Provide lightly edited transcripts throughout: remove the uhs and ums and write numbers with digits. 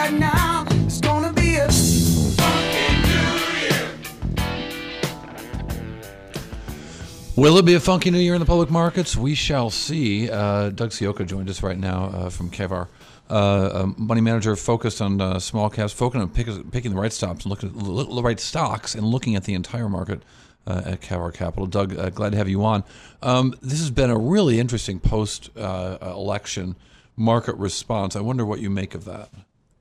right now. It's gonna be a funky new year. Will it be a funky new year in the public markets? We shall see. Doug Sioka joined us right now from Kavar. A money manager focused on small caps, focusing on picking the right stops and looking at the right stocks and looking at the entire market at Kavar Capital. Doug, glad to have you on. This has been a really interesting post-election market response. I wonder what you make of that.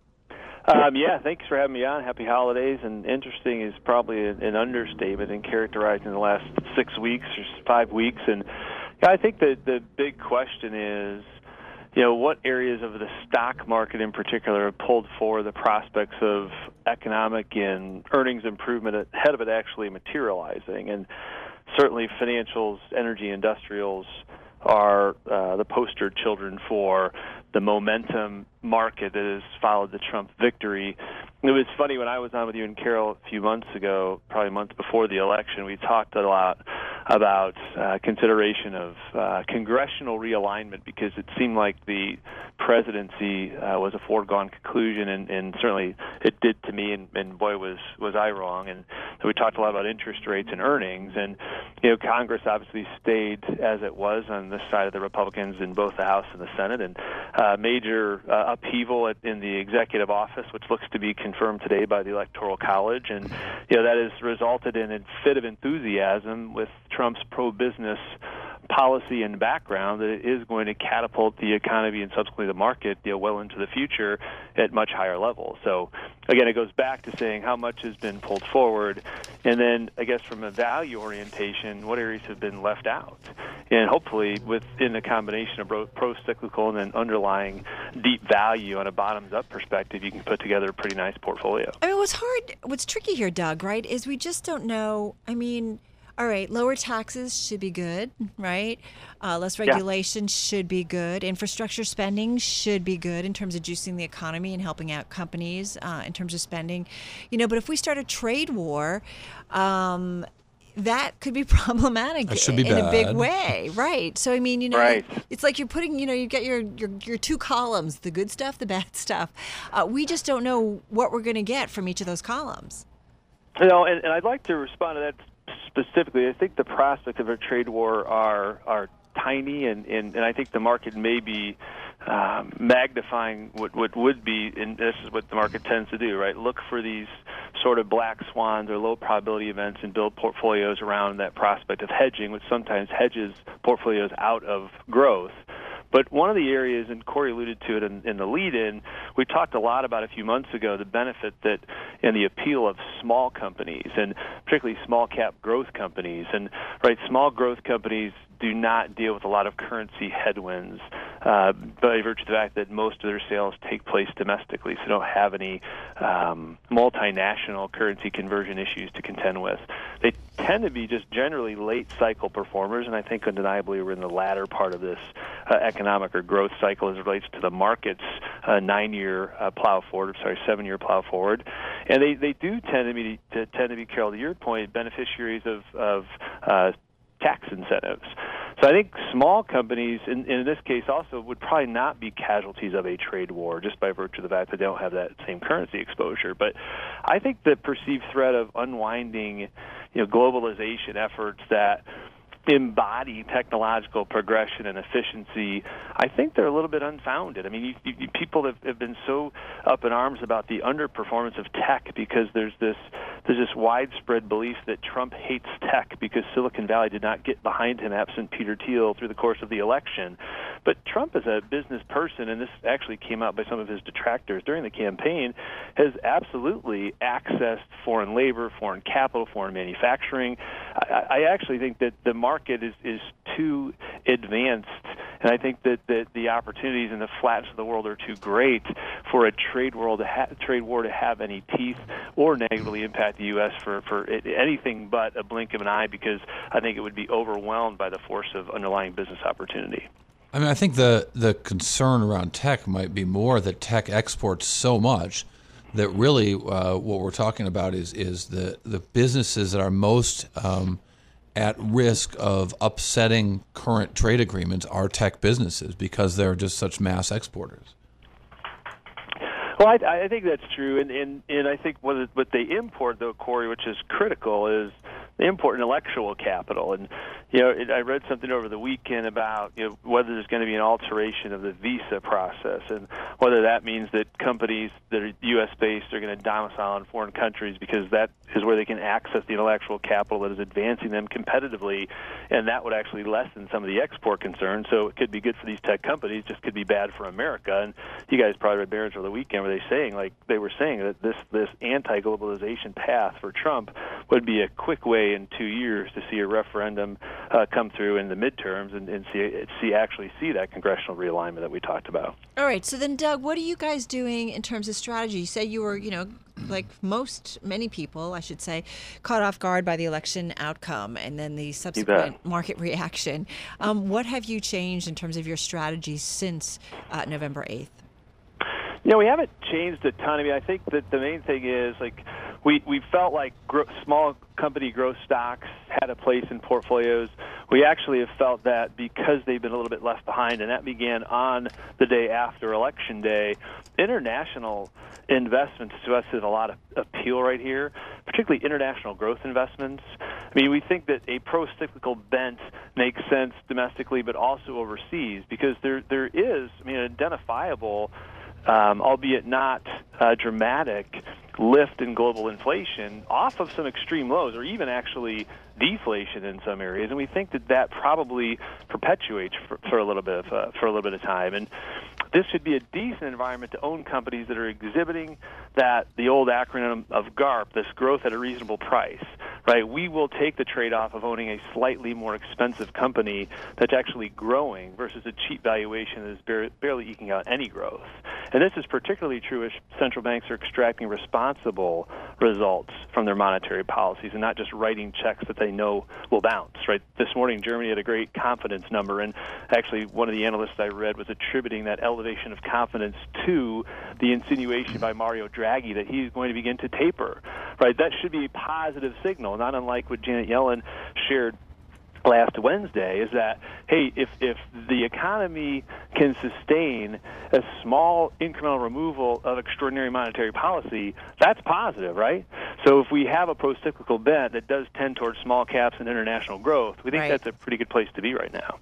Yeah, thanks for having me on. Happy holidays. And interesting is probably an understatement in characterizing the last 6 weeks or 5 weeks. And I think that the big question is, what areas of the stock market in particular have pulled forward the prospects of economic and earnings improvement ahead of it actually materializing? And certainly financials, energy, industrials are the poster children for the momentum market that has followed the Trump victory. It was funny, when I was on with you and Carol a few months ago, probably months before the election, we talked a lot about consideration of congressional realignment, because it seemed like the presidency was a foregone conclusion, and certainly it did to me, and boy, was I wrong. And so we talked a lot about interest rates and earnings, and Congress obviously stayed as it was on this side of the Republicans in both the House and the Senate, and major upheaval in the executive office, which looks to be confirmed today by the Electoral College, and that has resulted in a fit of enthusiasm with Trump's pro-business policy and background that it is going to catapult the economy and subsequently the market well into the future at much higher levels. So again, it goes back to saying how much has been pulled forward, and then I guess from a value orientation, what areas have been left out. And hopefully within a combination of pro-cyclical and then underlying deep value on a bottoms-up perspective, you can put together a pretty nice portfolio. I mean, what's tricky here, Doug, right, is we just don't know. I mean, all right, lower taxes should be good, right? Less regulation should be good. Infrastructure spending should be good in terms of juicing the economy and helping out companies in terms of spending. But if we start a trade war, that could be problematic in a big way, right? So I mean, right. It's like you're putting, you get your two columns: the good stuff, the bad stuff. We just don't know what we're going to get from each of those columns. And I'd like to respond to that specifically. I think the prospects of a trade war are tiny, and I think the market may be magnifying what would be, and this is what the market tends to do, right? Look for these sort of black swans or low probability events and build portfolios around that prospect of hedging, which sometimes hedges portfolios out of growth. But one of the areas, and Corey alluded to it in the lead-in, we talked a lot about a few months ago the benefit that and the appeal of small companies, and particularly small-cap growth companies. And right, small growth companies do not deal with a lot of currency headwinds by virtue of the fact that most of their sales take place domestically, so don't have any multinational currency conversion issues to contend with. They tend to be just generally late cycle performers, and I think undeniably we're in the latter part of this economic or growth cycle as it relates to the market's 7-year plow forward. And they do tend to be, Carol, to your point, beneficiaries of tax incentives. So I think small companies, in this case also, would probably not be casualties of a trade war just by virtue of the fact that they don't have that same currency exposure. But I think the perceived threat of unwinding globalization efforts that embody technological progression and efficiency, I think they're a little bit unfounded. I mean, people have been so up in arms about the underperformance of tech because there's this widespread belief that Trump hates tech because Silicon Valley did not get behind him absent Peter Thiel through the course of the election. But Trump as a business person, and this actually came out by some of his detractors during the campaign, has absolutely accessed foreign labor, foreign capital, foreign manufacturing. I actually think that the market is too advanced, and I think that the opportunities in the flatness of the world are too great for a trade war to have any teeth or negatively impact the U.S. for anything but a blink of an eye, because I think it would be overwhelmed by the force of underlying business opportunity. I mean, I think the concern around tech might be more that tech exports so much that really what we're talking about is the businesses that are most at risk of upsetting current trade agreements are tech businesses because they're just such mass exporters. Well, I think that's true, and I think what they import, though, Corey, which is critical, is they import intellectual capital. And I read something over the weekend about whether there's going to be an alteration of the visa process, and whether that means that companies that are U.S. based are going to domicile in foreign countries because that is where they can access the intellectual capital that is advancing them competitively, and that would actually lessen some of the export concerns. So it could be good for these tech companies, just could be bad for America. And you guys probably read Barron's over the weekend where they were saying that this anti-globalization path for Trump would be a quick way in 2 years to see a referendum come through in the midterms and actually see that congressional realignment that we talked about. All right. So then, Doug, what are you guys doing in terms of strategy? You say you were, like many people, I should say, caught off guard by the election outcome and then the subsequent market reaction. What have you changed in terms of your strategy since November 8th? We haven't changed a ton. I mean, I think that the main thing is we felt like small company growth stocks had a place in portfolios. We actually have felt that because they've been a little bit left behind, and that began on the day after Election Day. International investments to us have a lot of appeal right here, particularly international growth investments. I mean, we think that a pro-cyclical bent makes sense domestically, but also overseas, because there is, an identifiable, albeit not dramatic, lift in global inflation off of some extreme lows, or even actually deflation in some areas, and we think that probably perpetuates for a little bit of time. And this should be a decent environment to own companies that are exhibiting the old acronym of GARP, this growth at a reasonable price. Right? We will take the trade-off of owning a slightly more expensive company that's actually growing versus a cheap valuation that is barely eking out any growth. And this is particularly true as central banks are extracting responsible results from their monetary policies and not just writing checks that they know will bounce. Right? This morning, Germany had a great confidence number, and actually one of the analysts I read was attributing that elevation of confidence to the insinuation by Mario Draghi that he's going to begin to taper. Right? That should be a positive signal, not unlike what Janet Yellen shared last Wednesday, is that, hey, if the economy can sustain a small incremental removal of extraordinary monetary policy, that's positive, right? So if we have a pro-cyclical bent that does tend towards small caps and international growth, we think that's a pretty good place to be right now.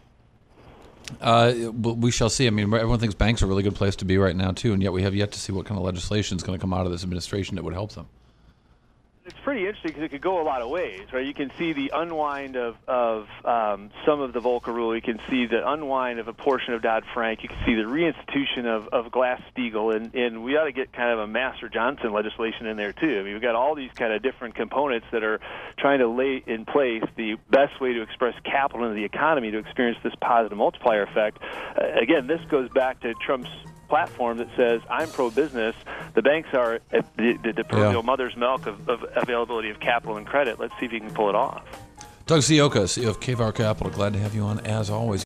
We shall see. I mean, everyone thinks banks are a really good place to be right now, too, and yet we have yet to see what kind of legislation is going to come out of this administration that would help them. It's pretty interesting because it could go a lot of ways, right? You can see the unwind of some of the Volcker rule. You can see the unwind of a portion of Dodd-Frank. You can see the reinstitution of Glass-Steagall, and we ought to get kind of a Master-Johnson legislation in there, too. I mean, we've got all these kind of different components that are trying to lay in place the best way to express capital into the economy to experience this positive multiplier effect. Again, this goes back to Trump's platform that says, I'm pro-business. The banks are the proverbial mother's milk of availability of capital and credit. Let's see if you can pull it off. Doug Ciocca, CEO of KVAR Capital. Glad to have you on as always.